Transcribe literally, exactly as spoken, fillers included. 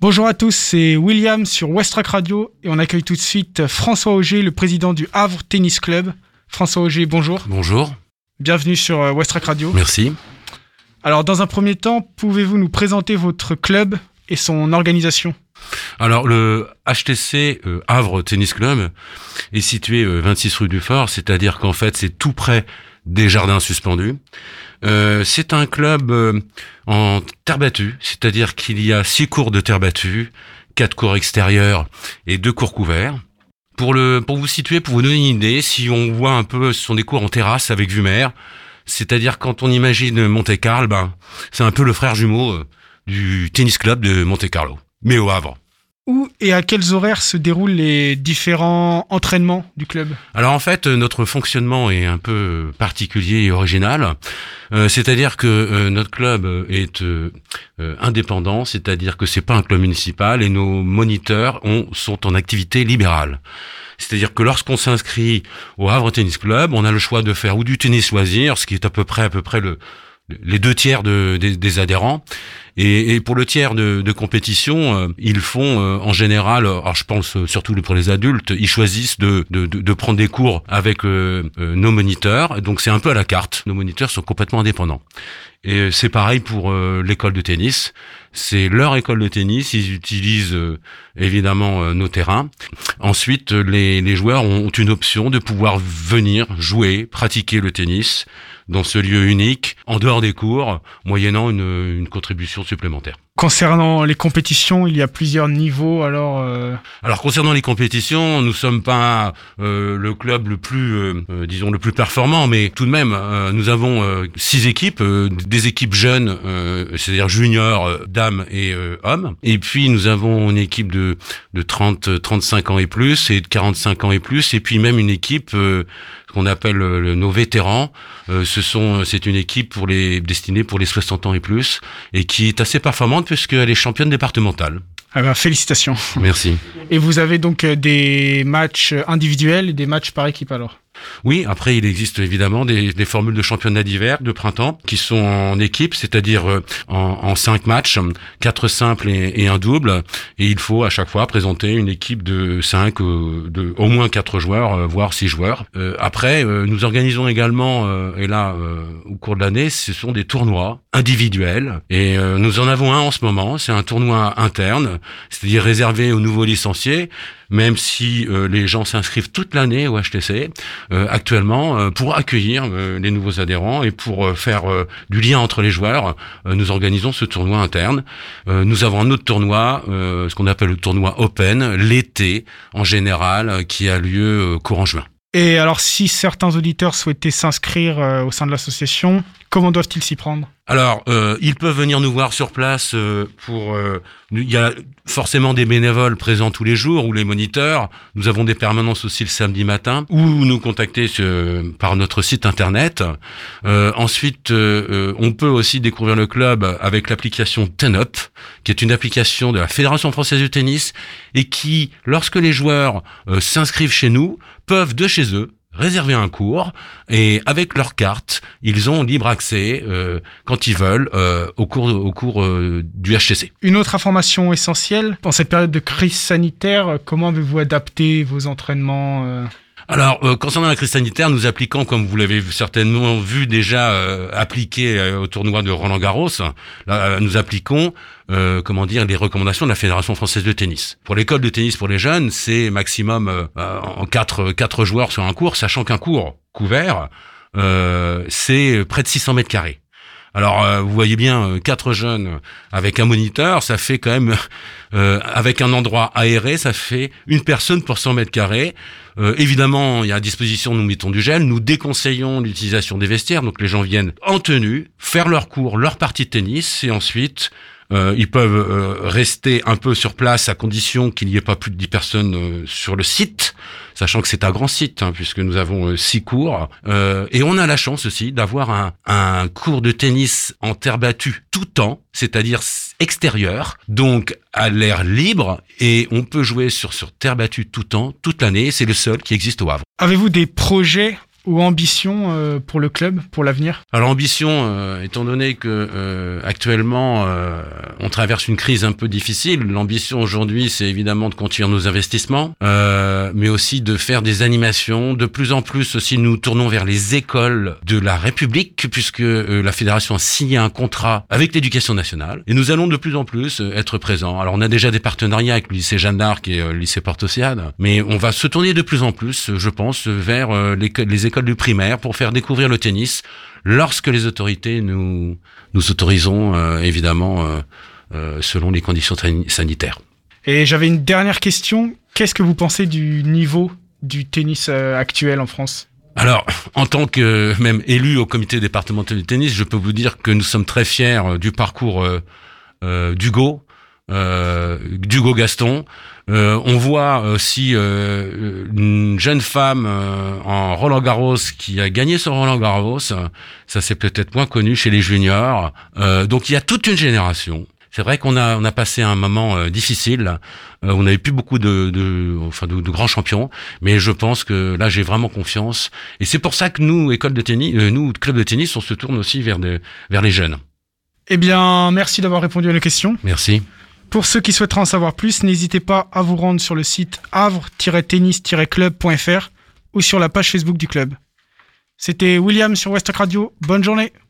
Bonjour à tous, c'est William sur Westrack Radio et on accueille tout de suite François Auger, le président du Havre Tennis Club. François Auger, bonjour. Bonjour. Bienvenue sur Westrack Radio. Merci. Alors, dans un premier temps, pouvez-vous nous présenter votre club et son organisation ? Alors, le H T C euh, Havre Tennis Club est situé euh, vingt-six rue du Fort, c'est-à-dire qu'en fait, c'est tout près des jardins suspendus. Euh, c'est un club euh, en terre battue, c'est-à-dire qu'il y a six cours de terre battue, quatre cours extérieurs et deux cours couverts. Pour le, pour vous situer, pour vous donner une idée, si on voit un peu, ce sont des cours en terrasse avec vue mer, c'est-à-dire quand on imagine Monte-Carlo, ben, c'est un peu le frère jumeau euh, du tennis club de Monte-Carlo, mais au Havre. Où et à quels horaires se déroulent les différents entraînements du club ? Alors en fait, notre fonctionnement est un peu particulier et original. Euh, c'est-à-dire que euh, notre club est euh, euh, indépendant, c'est-à-dire que c'est pas un club municipal et nos moniteurs ont, sont en activité libérale. C'est-à-dire que lorsqu'on s'inscrit au Havre Tennis Club, on a le choix de faire ou du tennis loisir, ce qui est à peu près à peu près le les deux tiers de, des, des adhérents. Et, et pour le tiers de, de compétition, euh, ils font euh, en général, alors je pense euh, surtout pour les adultes, ils choisissent de, de, de, de prendre des cours avec euh, euh, nos moniteurs. Donc c'est un peu à la carte. Nos moniteurs sont complètement indépendants. Et c'est pareil pour euh, l'école de tennis. C'est leur école de tennis. Ils utilisent euh, évidemment euh, nos terrains. Ensuite, les, les joueurs ont une option de pouvoir venir jouer, pratiquer le tennis dans ce lieu unique, en dehors des cours, moyennant une, une contribution supplémentaire. Concernant les compétitions, il y a plusieurs niveaux, alors... Euh... Alors, concernant les compétitions, nous sommes pas euh, le club le plus, euh, euh, disons, le plus performant, mais tout de même, euh, nous avons euh, six équipes, euh, des équipes jeunes, euh, c'est-à-dire juniors, euh, dames et euh, hommes, et puis nous avons une équipe de, de trente, trente-cinq ans et plus, et de quarante-cinq ans et plus, et puis même une équipe... Euh, qu'on appelle euh, nos vétérans. Euh, ce sont, c'est une équipe pour les destinée pour les soixante ans et plus et qui est assez performante puisqu'elle est championne départementale. Ah ben, félicitations. Merci. Et vous avez donc des matchs individuels et des matchs par équipe alors ? Oui, après il existe évidemment des, des formules de championnat d'hiver, de printemps, qui sont en équipe, c'est-à-dire euh, en, en cinq matchs, quatre simples et, et un double, et il faut à chaque fois présenter une équipe de cinq, euh, de au moins quatre joueurs, euh, voire six joueurs. Euh, après, euh, nous organisons également, euh, et là euh, au cours de l'année, ce sont des tournois individuels, et euh, nous en avons un en ce moment. C'est un tournoi interne, c'est-à-dire réservé aux nouveaux licenciés. Même si euh, les gens s'inscrivent toute l'année au H T C, euh, actuellement, euh, pour accueillir euh, les nouveaux adhérents et pour euh, faire euh, du lien entre les joueurs, euh, nous organisons ce tournoi interne. Euh, nous avons un autre tournoi, euh, ce qu'on appelle le tournoi Open, l'été en général, euh, qui a lieu euh, courant juin. Et alors, si certains auditeurs souhaitaient s'inscrire euh, au sein de l'association, comment doivent-ils s'y prendre ? Alors, euh, ils peuvent venir nous voir sur place euh, pour... Euh, il y a forcément des bénévoles présents tous les jours, ou les moniteurs. Nous avons des permanences aussi le samedi matin, ou nous contacter sur, par notre site internet. Euh, ensuite, euh, on peut aussi découvrir le club avec l'application Ten Up, qui est une application de la Fédération française de tennis, et qui, lorsque les joueurs euh, s'inscrivent chez nous, peuvent de chez eux réserver un cours et avec leur carte, ils ont libre accès euh, quand ils veulent euh, au cours au cours euh, du H T C. Une autre information essentielle, dans cette période de crise sanitaire, comment avez-vous adapté vos entraînements euh... Alors, euh, concernant la crise sanitaire, nous appliquons, comme vous l'avez certainement vu déjà euh, appliqué euh, au tournoi de Roland-Garros, là, nous appliquons, euh, comment dire, les recommandations de la Fédération française de tennis. Pour l'école de tennis pour les jeunes, c'est maximum euh, en quatre, quatre joueurs sur un cours, sachant qu'un cours couvert, euh, c'est près de six cents mètres carrés. Alors, euh, vous voyez bien, euh, quatre jeunes avec un moniteur, ça fait quand même, euh, avec un endroit aéré, ça fait une personne pour cent mètres carrés. Euh, évidemment, il y a à disposition, nous mettons du gel, nous déconseillons l'utilisation des vestiaires, donc les gens viennent en tenue, faire leur cours, leur partie de tennis, et ensuite... Euh, ils peuvent euh, rester un peu sur place à condition qu'il n'y ait pas plus de dix personnes euh, sur le site, sachant que c'est un grand site, hein, puisque nous avons euh, six cours. Euh, et on a la chance aussi d'avoir un, un cours de tennis en terre battue tout temps, c'est-à-dire extérieur, donc à l'air libre, et on peut jouer sur, sur terre battue tout temps, toute l'année. C'est le seul qui existe au Havre. Avez-vous des projets ou ambition euh, pour le club, pour l'avenir? Alors l'ambition, euh, étant donné que euh, actuellement euh, on traverse une crise un peu difficile, l'ambition aujourd'hui c'est évidemment de continuer nos investissements, euh, mais aussi de faire des animations. De plus en plus aussi nous tournons vers les écoles de la République, puisque euh, la fédération a signé un contrat avec l'éducation nationale, et nous allons de plus en plus euh, être présents. Alors on a déjà des partenariats avec le lycée Jeanne d'Arc et euh, le lycée Porte-Océane, mais on va se tourner de plus en plus, je pense, vers euh, les, les écoles du primaire pour faire découvrir le tennis lorsque les autorités nous nous autorisons euh, évidemment euh, euh, selon les conditions sanitaires. Et j'avais une dernière question. Qu'est-ce que vous pensez du niveau du tennis euh, actuel en France? Alors, en tant que même élu au comité départemental du tennis, je peux vous dire que nous sommes très fiers du parcours euh, euh, d'Hugo, euh, d'Hugo Gaston. Euh, on voit aussi euh, une jeune femme euh, en Roland Garros qui a gagné sur Roland Garros. Ça, c'est peut-être moins connu chez les juniors. Euh, donc, il y a toute une génération. C'est vrai qu'on a on a passé un moment euh, difficile. Euh, on n'avait plus beaucoup de, de enfin de, de grands champions, mais je pense que là j'ai vraiment confiance. Et c'est pour ça que nous école de tennis, euh, nous club de tennis, on se tourne aussi vers de, vers les jeunes. Eh bien, merci d'avoir répondu à nos questions. Merci. Pour ceux qui souhaiteraient en savoir plus, n'hésitez pas à vous rendre sur le site havre tiret tennis tiret club point f r ou sur la page Facebook du club. C'était William sur Westrock Radio. Bonne journée.